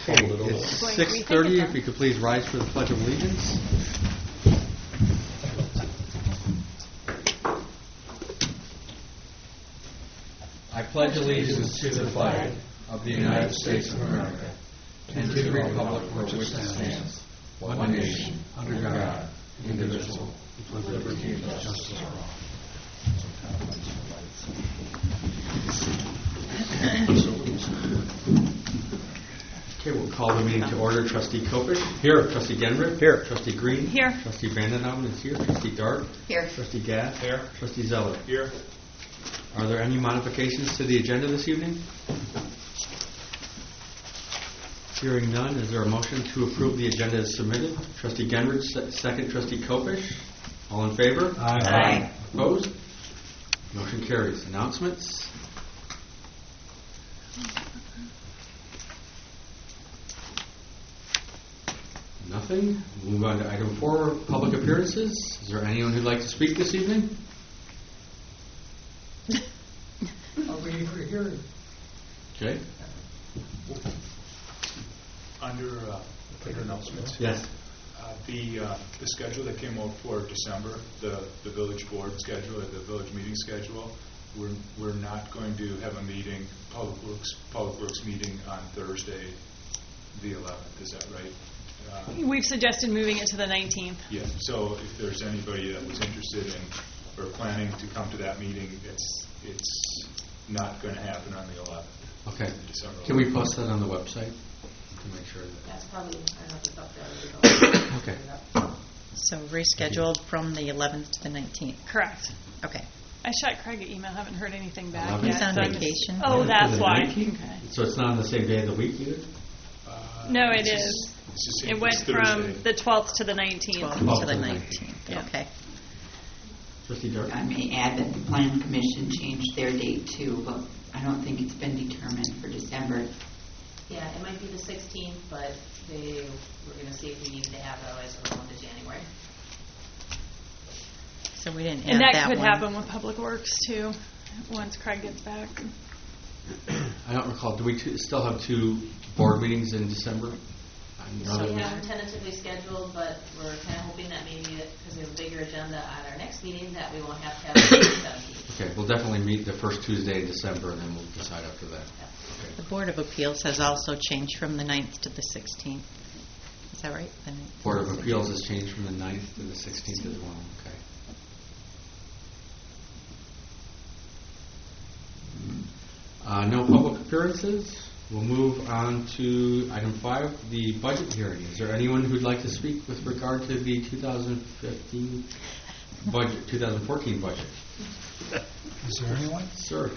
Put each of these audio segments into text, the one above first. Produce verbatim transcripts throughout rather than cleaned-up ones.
Okay, it's six thirty. If you could please rise for the Pledge of Allegiance. I pledge allegiance to the flag of the United States of America and to the republic for which it stands, one nation, under God, indivisible, with liberty and justice for all. Okay, we'll call the meeting to order. Trustee Kopish. Here. Trustee Genrich. Here. Trustee Green. Here. Trustee Vandenhoven is here. Trustee Dart. Here. Trustee Gass. Here. Trustee Zeller. Here. Are there any modifications to the agenda this evening? Hearing none, is there a motion to approve the agenda as submitted? Trustee Genrich, se- second. Trustee Kopish. All in favor? Aye. Aye. Opposed? Motion carries. Announcements? Nothing. We'll move on to item four, public appearances. Is there anyone who'd like to speak this evening? I'm waiting for a hearing. Okay. Under uh, under announcements. Yes. Uh, the uh, the schedule that came out for December, the the village board schedule, or the village meeting schedule, we're we're not going to have a meeting, public works public works meeting on Thursday, the eleventh. Is that right? Uh, We've suggested moving it to the nineteenth. yeah. So if there's anybody that was interested in or planning to come to that meeting, it's it's not going to happen on the eleventh. Okay. December Can we post that on the website to make sure that? That's probably, I don't know if it's up there. Okay. So rescheduled from the eleventh to the nineteenth. Correct. Okay. I shot Craig an email. Haven't heard anything back eleventh? yet. He's on so I'm just- vacation. Oh, To that's the why. nineteenth? Okay. So it's not on the same day of the week either? Uh, No, it it's is. just- it's just- It went it's from Thursday. the twelfth to the nineteenth. twelfth twelfth to the to the nineteenth. Yeah. Okay. Trustee Dart? I may add that the Plan Commission changed their date too, but I don't think it's been determined for December. Yeah, it might be the sixteenth, but they, we're going to see if we need to have it, otherwise we'll go into January. So we didn't add And that, that could one. happen with Public Works too, once Craig gets back. I don't recall. Do we t- still have two board meetings in December? I know So that we we- have them tentatively scheduled, but we're kind of hoping that maybe, because we have a bigger agenda at our next meeting, that we won't have to have it on the seventeenth. Okay, we'll definitely meet the first Tuesday in December, and then we'll decide after that. Okay. The Board of Appeals has also changed from the ninth to the sixteenth. Is that right? The ninth to Board the of sixteenth. Appeals has changed from the ninth to the sixteenth as well. Okay. Uh, no public appearances. We'll move on to item five, the budget hearing. Is there anyone who'd like to speak with regard to the two thousand fifteen budget, two thousand fourteen budget? Is there anyone? Sir.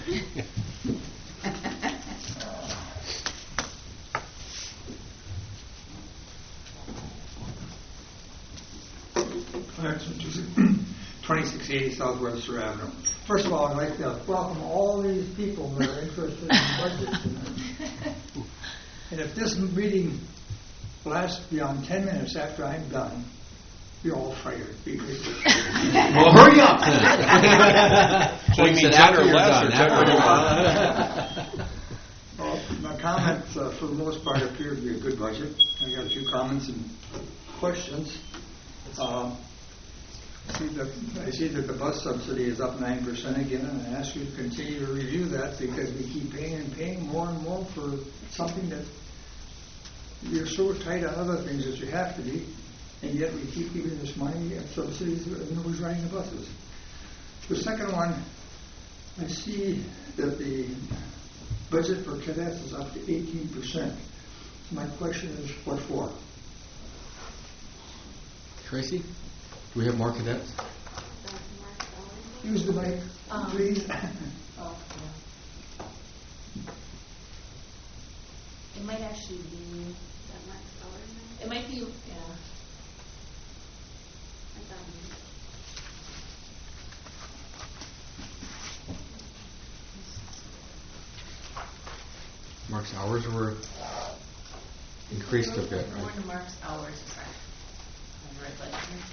twenty-six eighty South Webster Avenue. First of all, I'd like to welcome all these people that are interested in budget tonight. And if this meeting lasts beyond ten minutes after I'm done, you're all fired. Because Well, hurry up then. So you mean Said ten after or you're less done, or after ten or you're done. well, my comments, uh, for the most part, appear to be a good budget. I got a few comments and questions. Uh, I see that I see that the bus subsidy is up nine percent again, and I ask you to continue to review that because we keep paying and paying more and more for something that you're so tight on other things that you have to be, and yet we keep giving this money and subsidies and nobody's riding the buses. The second one, I see that the budget for cadets is up to eighteen percent. My question is, what for? Tracy, do we have more cadets? Use the mic, Um, please. Oh, yeah. It might actually be, it might be, yeah. Mark's hours were increased a bit, More right? to Mark's hours, correct. On the right budget here.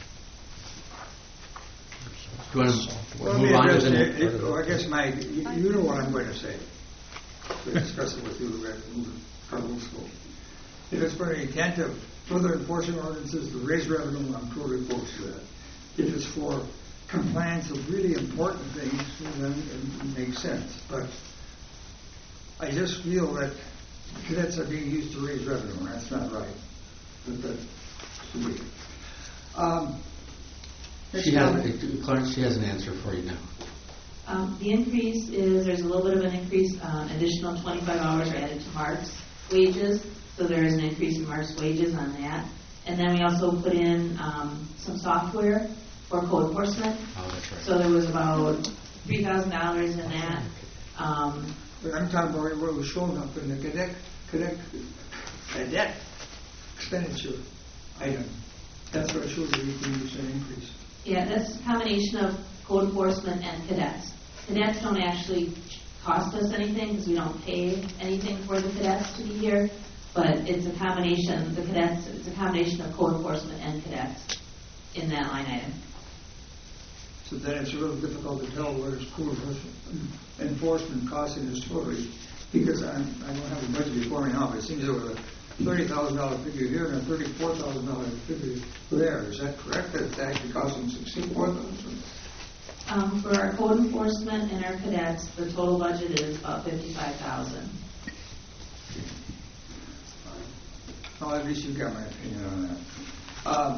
Do you want to Well, move on to address the it- it- well, I guess my, you you know what I'm going to say. We discussed it with you, Red, Carlos. If it's for the intent of further enforcing ordinances to raise revenue, I'm totally opposed to that. If it's for compliance of really important things, then it makes sense. But I just feel that cadets are being used to raise revenue, and that's not right. But that's the way. Um, She has, Clarence, she has an answer for you now. Um, the increase is, there's a little bit of an increase, um, additional twenty-five hours are added to Mark's wages, so there is an increase in Mark's wages on that. And then we also put in um, some software for code enforcement. Oh, that's right. So there was about three thousand dollars in that. Um, But I'm talking about what was shown up in the cadet, cadet, cadet expenditure item. That's what shows the eighteen percent increase. yeah, that's a combination of code enforcement and cadets. Cadets don't actually cost us anything because we don't pay anything for the cadets to be here, but it's a combination, the cadets, it's a combination of code enforcement and cadets in that line item. So then it's a little difficult to tell what is code enforcement costing us totally, because I'm, I don't have a budget before me now, but it seems there was a thirty thousand dollar figure here and a thirty-four thousand dollar figure there. Is that correct? That it's actually costing sixty-four thousand dollars? Um, for our code enforcement and our cadets, the total budget is about fifty-five thousand dollars. Well, at least you got my opinion on that. Um,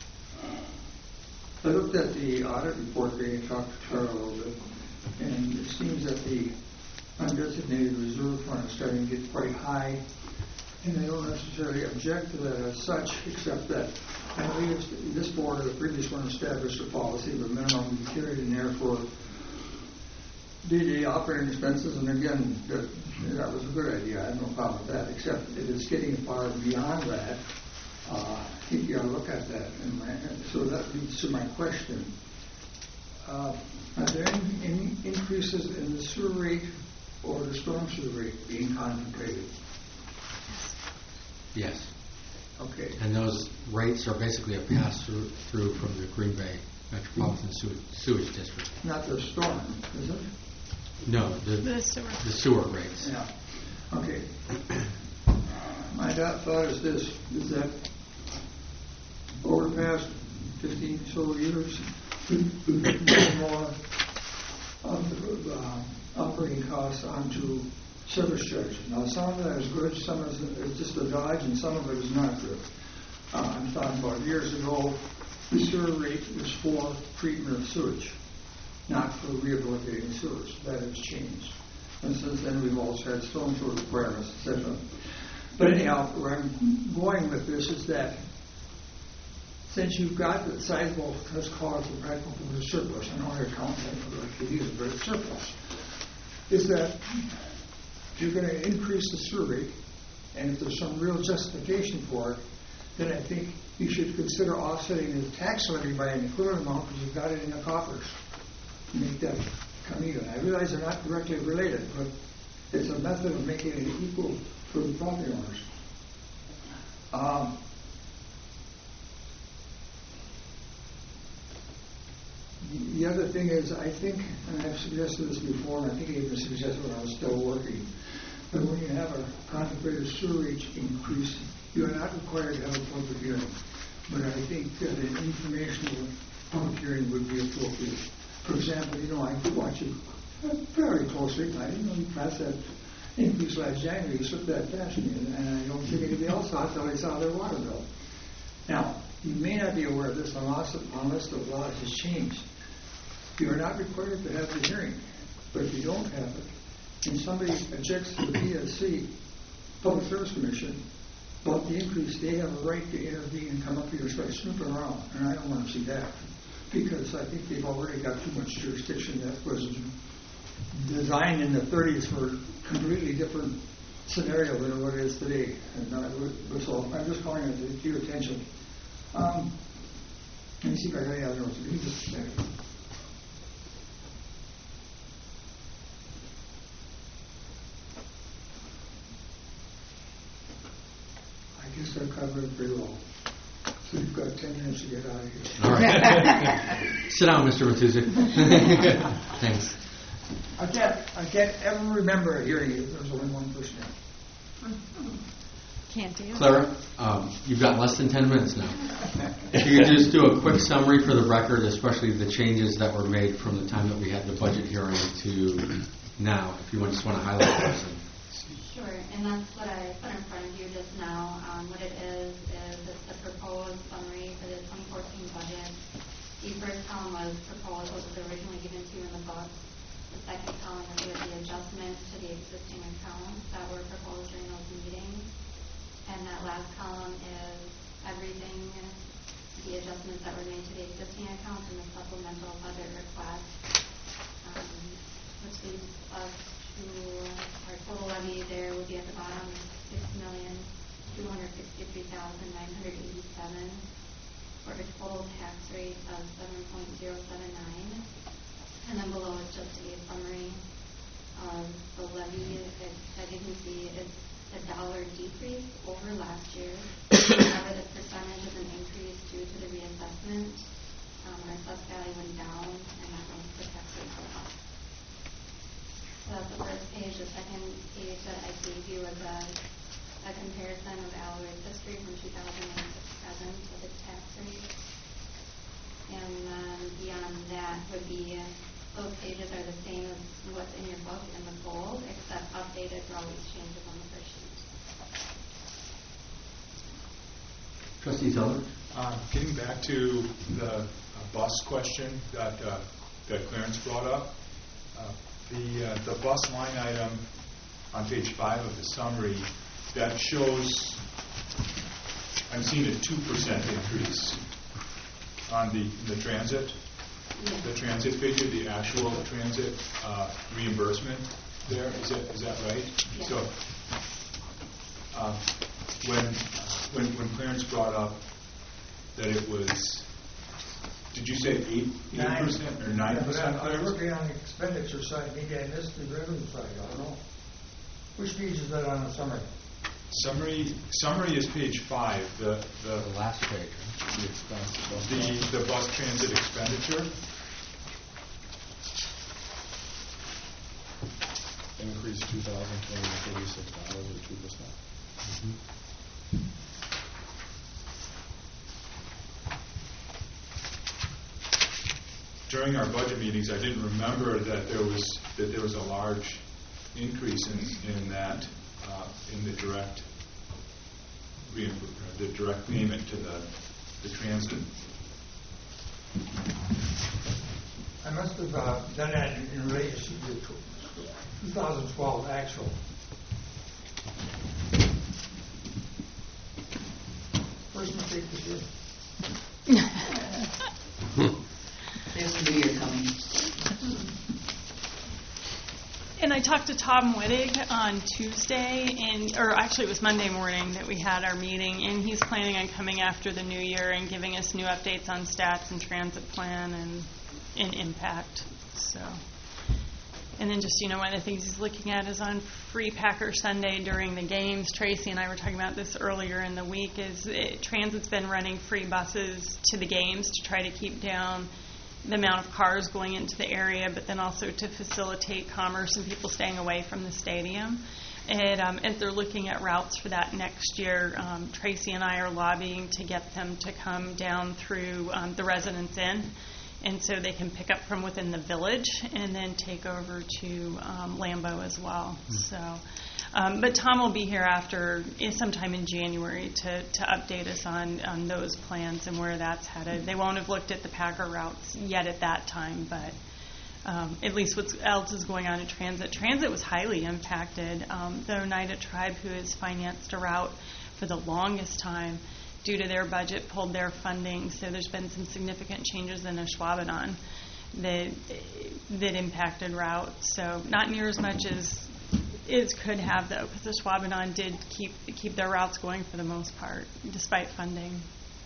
I looked at the audit report there and talked to Tara a little bit, and it seems that the undesignated reserve fund is starting to get quite high, and I don't necessarily object to that as such, except that I believe this board or the previous one established a policy of a minimum to be carried in there for D-Day operating expenses, and again, that, that was a good idea. I have no problem with that, except if it's getting far beyond that, uh, I think you ought to look at that. And, my, and so that leads to my question. Uh, are there any, any increases in the sewer rate or the storm sewer rate being contemplated? Yes. Okay. And those rates are basically a pass-through through from the Green Bay Metropolitan Sewage, Sewage District. Not the storm, is it? No, the, The sewer. the sewer rates. Yeah. Okay. My thought thought is this, is that over the past fifteen so years, we've put more of the uh, operating costs onto service charges. Now, some of that is good, some is, is just a dodge, and some of it is not good. Uh, I'm talking about years ago, the sewer rate was for treatment of sewage, not for rehabilitating sewers. That has changed. And since then, we've also had storm sewer requirements, et cetera. But anyhow, where I'm going with this is that since you've got the sizable, let's call it the practical the surplus, I know your accountant would like to use it, but it's surplus, is that you're going to increase the sewer rate, and if there's some real justification for it, then I think you should consider offsetting the tax levy by an equivalent amount because you've got it in the coffers. Make that come even. I realize they're not directly related, but it's a method of making it equal for the property owners. Um, the other thing is, I think, and I've suggested this before, and I think I even suggested when I was still working, but when you have a contemplated sewer rate increase, you are not required to have a public hearing. But I think that an informational public hearing would be appropriate. For example, you know, I watch you very closely. I didn't know you passed that increase last January. You slipped that past me, and I don't think anybody else saw it until they saw their water bill. Now, you may not be aware of this unless, unless the law has changed. You are not required to have the hearing, but if you don't have it, and somebody objects to the P S C, Public Service Commission, about the increase, they have a right to intervene and come up here and start snooping around, and I don't want to see that, because I think they've already got too much jurisdiction that was designed in the thirties for a completely different scenario than what it is today. And I would, so I'm just calling it to your attention. Um, let me see if I got any other ones. Give me just a second. I guess I covered it pretty well. So you've got ten minutes to get out of here. All right. Sit down, Mister Matuzik. Thanks. I can't, I can't ever remember hearing you. There's only one person. Can't do. Clara, um, you've got less than ten minutes now. If you could just do a quick summary for the record, especially the changes that were made from the time that we had the budget hearing to now, if you just want to highlight those. Sure, and that's what I put in front of you just now. Um, what it is, is it's the proposed summary for the twenty fourteen budget. The first column was proposed, what was originally given to you in the book. The second column is with the adjustments to the existing accounts that were proposed during those meetings. And that last column is everything, the adjustments that were made to the existing accounts and the supplemental budget request, um, which leads us to our total levy there would be at the bottom, six million two hundred sixty-three thousand nine hundred eighty-seven, for a total tax rate of seven point zero seven nine. And then below is just a summary of the levy. It, as you can see, it's a dollar decrease over last year. However, the percentage is an increase due to the reassessment. Um, our assessed value went down, and that makes the tax rate go up. So that's the first page. The second page that I gave you was a, a comparison of Alloy's history from two thousand one to present with its tax rate. And then beyond that would be, those pages are the same as what's in your book in the bold, except updated for all these changes on the first sheet. Trustee Zeller? Uh, Getting back to the uh, bus question that uh, that Clarence brought up, uh, the uh, the bus line item on page five of the summary, that shows, I'm seeing a two percent increase on the the transit, Yeah. the transit figure, the actual transit uh, reimbursement there. Is that is that right? Yeah. So uh, when when when Clarence brought up that it was, did you say eight eight percent or nine Yeah, percent? but I'm looking on the expenditure side, maybe I missed the revenue side, I don't know. Which page is that on the summary? Summary summary is page five. The the, The last page, right? The expense. the the bus transit expenditure. Increase two thousand two hundred thirty-six dollars or two percent. During our budget meetings, I didn't remember that there was that there was a large increase in in that uh, in the direct reimb- the direct payment to the the transit. I must have uh, done that in, in relation to the two thousand twelve actual. First mistake this year. There's a new year coming. And I talked to Tom Wittig on Tuesday, and or actually it was Monday morning that we had our meeting, and he's planning on coming after the new year and giving us new updates on stats and transit plan and, and impact. So, and then just, you know, one of the things he's looking at is on Free Packer Sunday during the games. Tracy and I were talking about this earlier in the week, is it, Transit's been running free buses to the games to try to keep down the amount of cars going into the area, but then also to facilitate commerce and people staying away from the stadium. And um, as they're looking at routes for that next year, um, Tracy and I are lobbying to get them to come down through um, the Residence Inn, and so they can pick up from within the village and then take over to um, Lambeau as well. Mm. So, um, but Tom will be here after eh, sometime in January to, to update us on, on those plans and where that's headed. They won't have looked at the Packer routes yet at that time, but um, at least what else is going on in transit. Transit was highly impacted. Um, the Oneida Tribe, who has financed a route for the longest time, due to their budget, pulled their funding. So there's been some significant changes in Ashwaubenon that that impacted routes. So not near as much as it could have, though, because Ashwaubenon did keep keep their routes going for the most part, despite funding.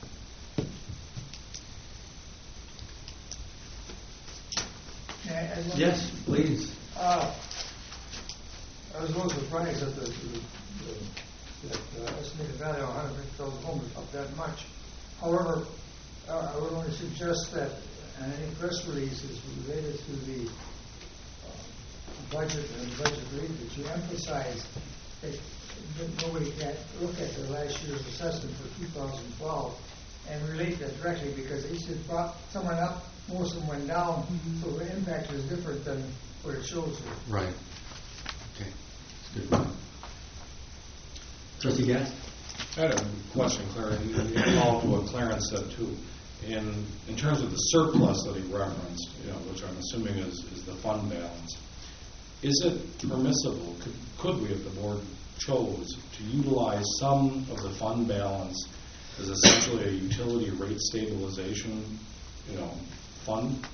Yes, please. Uh, I was a little surprised that the, the, the that uh, estimated value of one hundred fifty thousand homes is up that much. However, uh, I would only suggest that uh, any press releases related to the uh, budget and budget rate that you emphasize that that nobody can look at the last year's assessment for two thousand twelve and relate that directly, because they said brought someone up, most of them went down, so the impact is different than what it shows here. Right. Okay. That's good. Trustee Gass? I had a question, Claire, and you follow to what Clarence said too. In in terms of the surplus that he referenced, you know, which I'm assuming is, is the fund balance, is it permissible, could, could we, if the board chose, to utilize some of the fund balance as essentially a utility rate stabilization, you know, fund?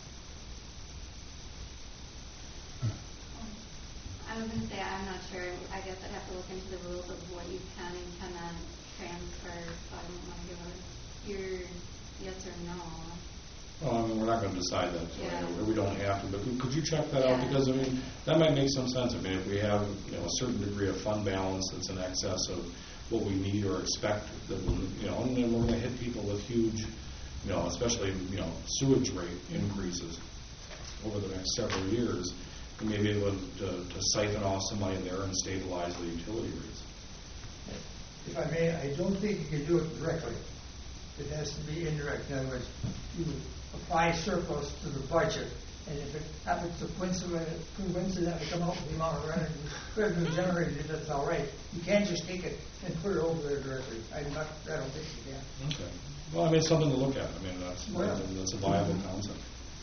I was going to say, I'm not sure. I guess I'd have to look into the rules of what you can and cannot transfer, so I don't want to give a your yes or no. Well, I mean, we're not going to decide that, so Yeah. we don't have to, but could, could you check that Yeah. out? Because, I mean, that might make some sense. I mean, if we have, you know, a certain degree of fund balance that's in excess of what we need or expect, that will, you know, and then we're going to hit people with huge, you know, especially, you know, sewage rate increases over the next several years, we may be able to, to siphon off some money there and stabilize the utility rates. If I may, I don't think you can do it directly. It has to be indirect. In other words, you apply surplus to the budget, and if it happens to coincidentally, coincidentally come out with the amount of revenue, revenue generated, that's all right. You can't just take it and put it over there directly. I'm not, I don't think you can. Okay. Well, I mean, it's something to look at. I mean, that's, Well, that's a viable concept.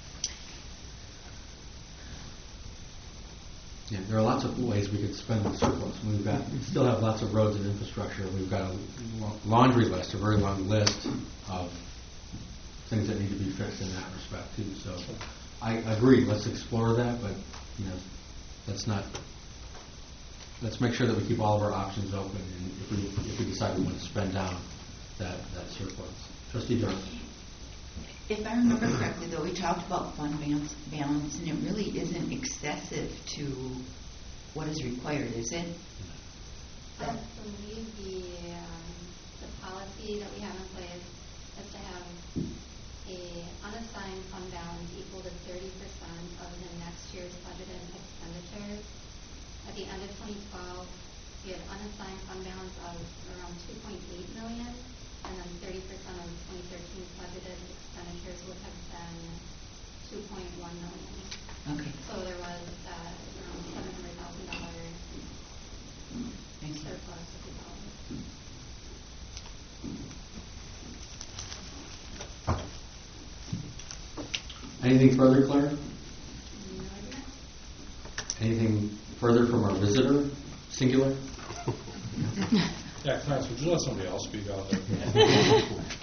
Yeah, there are lots of ways we could spend the surplus. We've got, we still have lots of roads and infrastructure. We've got a laundry list, a very long list of things that need to be fixed in that respect too. So I agree. Let's explore that, but you know, let's not. Let's make sure that we keep all of our options open, and if we if we decide we want to spend down that that surplus. Trustee Jones. If I remember correctly, though, we talked about fund balance, balance, and it really isn't excessive to what is required, is it? I believe the, um, the policy that we have in place is to have a unassigned fund balance equal to thirty percent of the next year's budgeted expenditures. At the end of twenty twelve, we had unassigned fund balance of around two point eight million dollars, and then thirty percent of twenty thirteen budgeted expenditures would have been two point one million dollars. Okay. So there was uh, around seven hundred thousand dollars surplus of the dollars. Anything further, Claire? Anything further from our visitor? Singular? Yeah, Clarence, would you let somebody else speak out there?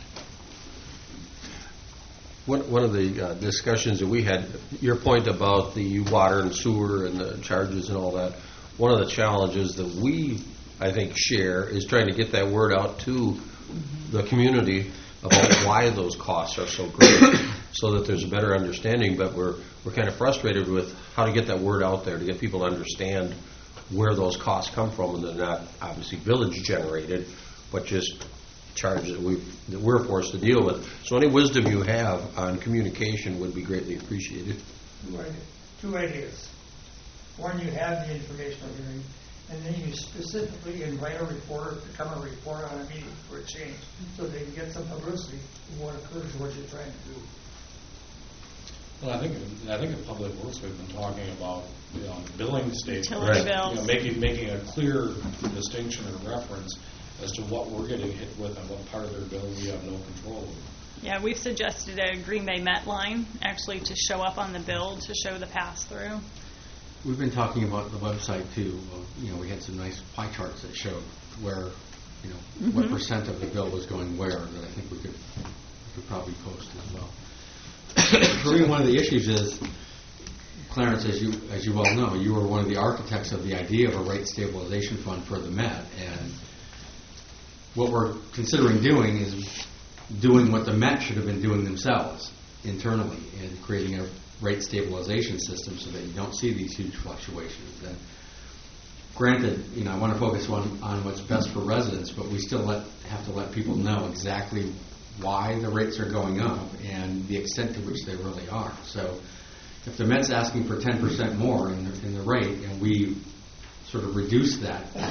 One, one of the uh, discussions that we had, your point about the water and sewer and the charges and all that, one of the challenges that we, I think, share is trying to get that word out to the community about why those costs are so great, so that there's a better understanding. But we're we're kind of frustrated with how to get that word out there to get people to understand where those costs come from, and they're not obviously village generated, but just charges that we that we're forced to deal with. So any wisdom you have on communication would be greatly appreciated. Two ideas. Two ideas. One, you have the informational hearing, and then you specifically invite a reporter to come and report on a meeting for a change, so they can get some publicity of what occurs and what you're trying to do. Well, I think I think in Public Works we've been talking about, you know, billing statements, Utility you bills. know, making making a clear distinction or reference as to what we're getting hit with and what part of their bill we have no control over. Yeah, we've suggested a Green Bay Met line actually to show up on the bill to show the pass-through. We've been talking about the website too. You know, we had some nice pie charts that showed where, you know, Mm-hmm. what percent of the bill was going where. That I think we could we could probably post as well. For me, one of the issues is, Clarence, as you as you well know, you were one of the architects of the idea of a rate stabilization fund for the Met, and what we're considering doing is doing what the Met should have been doing themselves internally and creating a rate stabilization system so that you don't see these huge fluctuations. And granted, you know, I want to focus on, on what's best for residents, but we still let, have to let people know exactly why the rates are going up and the extent to which they really are. So if the Met's asking for ten percent more in the, in the rate and we sort of reduce that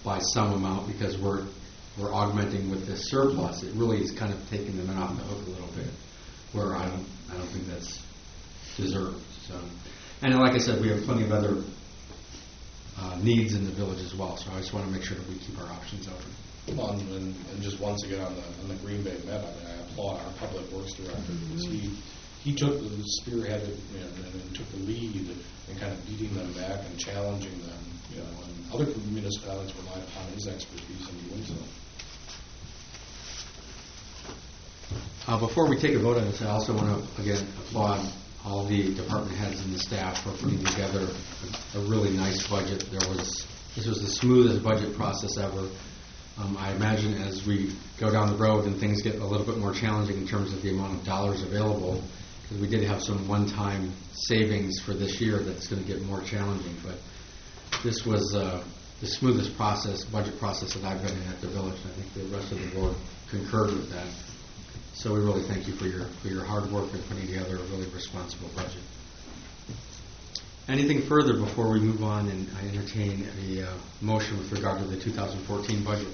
by some amount because we're we're augmenting with this surplus. It really is kind of taking them off the hook a little bit, where I don't I don't think that's deserved. So, and like I said, we have plenty of other uh, needs in the village as well. So I just want to make sure that we keep our options open. Well, and, and and just once again on the on the Green Bay Met, I mean, I applaud our public works director because he he took the spearheaded you know, and, and took the lead in kind of beating them back and challenging them. You know, and other municipalities relied upon his expertise in doing so. Uh, before we take a vote on this, I also want to again applaud all the department heads and the staff for putting together a, a really nice budget. There was this was the smoothest budget process ever. Um, I imagine as we go down the road and things get a little bit more challenging in terms of the amount of dollars available, because we did have some one-time savings for this year that's going to get more challenging. But this was uh, the smoothest process, budget process that I've been in at the village. I think the rest of the board concurred with that. So we really thank you for your for your hard work in putting together a really responsible budget. Anything further before we move on and I entertain a uh, motion with regard to the two thousand fourteen budget?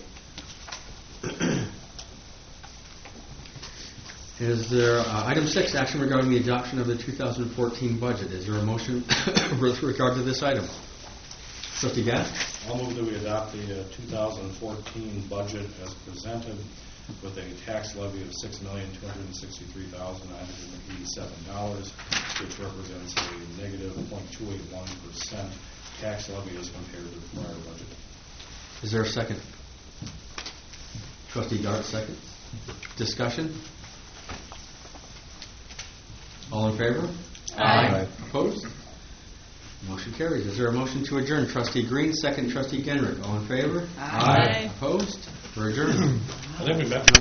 Is there uh, item six, action regarding the adoption of the two thousand fourteen budget? Is there a motion with regard to this item? Trustee Gadd? I'll move that we adopt the uh, two thousand fourteen budget as presented with a tax levy of six million two hundred sixty-three thousand nine hundred eighty-seven dollars, which represents a negative zero point two eight one percent tax levy as compared to the prior budget. Is there a second? Trustee Dart, second. Discussion? All in favor? Aye. Opposed? Motion carries. Is there a motion to adjourn? Trustee Green, second. Trustee Genrick. All in favor? Aye. Opposed? We're adjourned. I think we met